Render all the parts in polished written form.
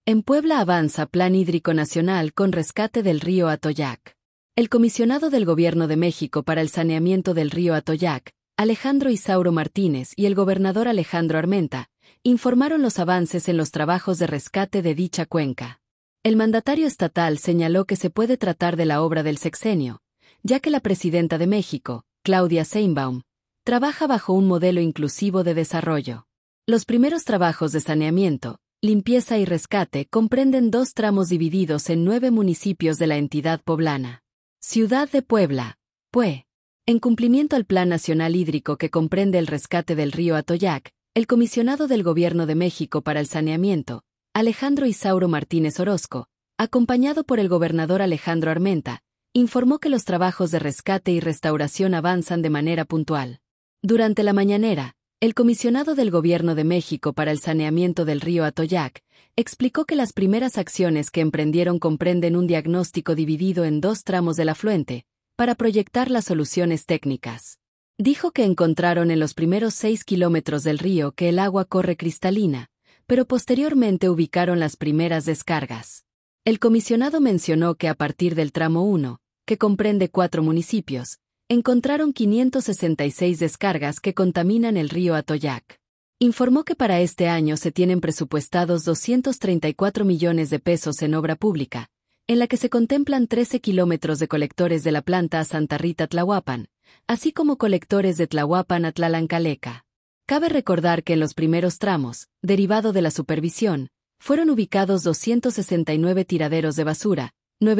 En Puebla avanza Plan Hídrico Nacional con rescate del río Atoyac. El comisionado del Gobierno de México para el saneamiento del río Atoyac, Alejandro Isauro Martínez, y el gobernador Alejandro Armenta, informaron los avances en los trabajos de rescate de dicha cuenca. El mandatario estatal señaló que se puede tratar de la obra del sexenio, ya que la presidenta de México, Claudia Sheinbaum, trabaja bajo un modelo inclusivo de desarrollo. Los primeros trabajos de saneamiento, limpieza y rescate comprenden 2 tramos divididos en 9 municipios de la entidad poblana. Ciudad de Puebla, PUE. En cumplimiento al Plan Nacional Hídrico que comprende el rescate del río Atoyac, el comisionado del Gobierno de México para el saneamiento, Alejandro Isauro Martínez Orozco, acompañado por el gobernador Alejandro Armenta, informó que los trabajos de rescate y restauración avanzan de manera puntual. Durante la mañanera, el comisionado del Gobierno de México para el saneamiento del río Atoyac explicó que las primeras acciones que emprendieron comprenden un diagnóstico dividido en 2 tramos del afluente, para proyectar las soluciones técnicas. Dijo que encontraron en los primeros 6 kilómetros del río que el agua corre cristalina, pero posteriormente ubicaron las primeras descargas. El comisionado mencionó que a partir del tramo 1, que comprende 4 municipios, encontraron 566 descargas que contaminan el río Atoyac. Informó que para este año se tienen presupuestados 234 millones de pesos en obra pública, en la que se contemplan 13 kilómetros de colectores de la planta a Santa Rita Tlahuapan, así como colectores de Tlahuapan a Tlalancaleca. Cabe recordar que en los primeros tramos, derivado de la supervisión, fueron ubicados 269 tiraderos de basura,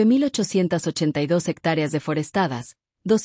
9.882 hectáreas deforestadas,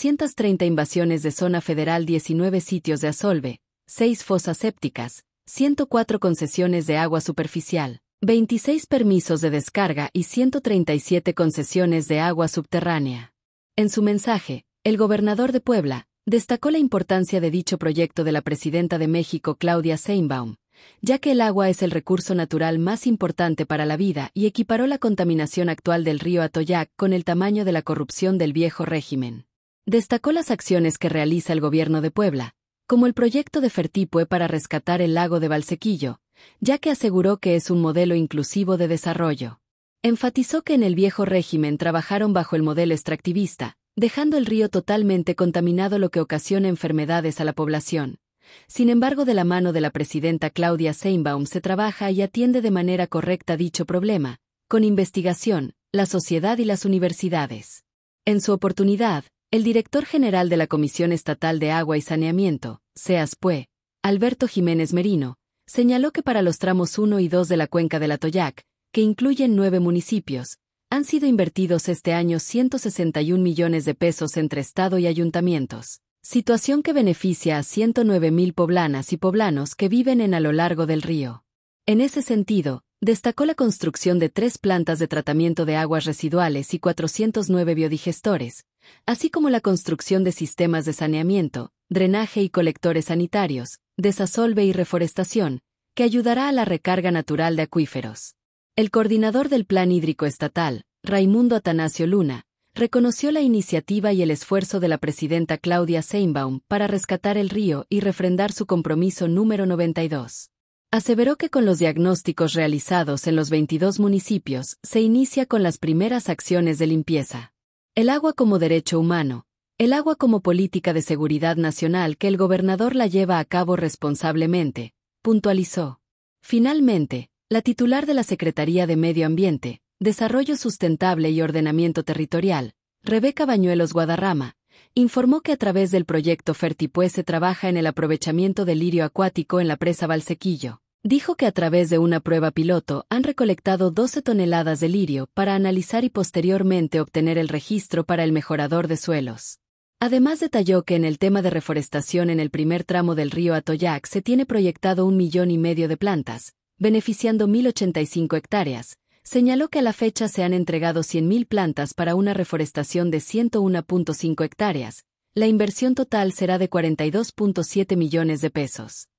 230 invasiones de zona federal, 19 sitios de asolve, 6 fosas sépticas, 104 concesiones de agua superficial, 26 permisos de descarga y 137 concesiones de agua subterránea. En su mensaje, el gobernador de Puebla destacó la importancia de dicho proyecto de la presidenta de México, Claudia Sheinbaum, ya que el agua es el recurso natural más importante para la vida, y equiparó la contaminación actual del río Atoyac con el tamaño de la corrupción del viejo régimen. Destacó las acciones que realiza el gobierno de Puebla, como el proyecto de Fertipue para rescatar el lago de Valsequillo, ya que aseguró que es un modelo inclusivo de desarrollo. Enfatizó que en el viejo régimen trabajaron bajo el modelo extractivista, dejando el río totalmente contaminado, lo que ocasiona enfermedades a la población. Sin embargo, de la mano de la presidenta Claudia Sheinbaum se trabaja y atiende de manera correcta dicho problema, con investigación, la sociedad y las universidades. En su oportunidad, el director general de la Comisión Estatal de Agua y Saneamiento, CEASPUE, Alberto Jiménez Merino, señaló que para los tramos 1 y 2 de la cuenca del Atoyac, que incluyen 9 municipios, han sido invertidos este año 161 millones de pesos entre Estado y ayuntamientos, situación que beneficia a 109,000 poblanas y poblanos que viven a lo largo del río. En ese sentido, destacó la construcción de 3 plantas de tratamiento de aguas residuales y 409 biodigestores, así como la construcción de sistemas de saneamiento, drenaje y colectores sanitarios, desasolve y reforestación, que ayudará a la recarga natural de acuíferos. El coordinador del Plan Hídrico Estatal, Raimundo Atanasio Luna, reconoció la iniciativa y el esfuerzo de la presidenta Claudia Sheinbaum para rescatar el río y refrendar su compromiso número 92. Aseveró que con los diagnósticos realizados en los 22 municipios se inicia con las primeras acciones de limpieza. El agua como derecho humano, el agua como política de seguridad nacional que el gobernador la lleva a cabo responsablemente, puntualizó. Finalmente, la titular de la Secretaría de Medio Ambiente, Desarrollo Sustentable y Ordenamiento Territorial, Rebeca Bañuelos Guadarrama, informó que a través del proyecto Fertipue se trabaja en el aprovechamiento del lirio acuático en la presa Valsequillo. Dijo que a través de una prueba piloto han recolectado 12 toneladas de lirio para analizar y posteriormente obtener el registro para el mejorador de suelos. Además detalló que en el tema de reforestación en el primer tramo del río Atoyac se tiene proyectado 1,5 millones de plantas, beneficiando 1.085 hectáreas. Señaló que a la fecha se han entregado 100,000 plantas para una reforestación de 101.5 hectáreas. La inversión total será de 42.7 millones de pesos.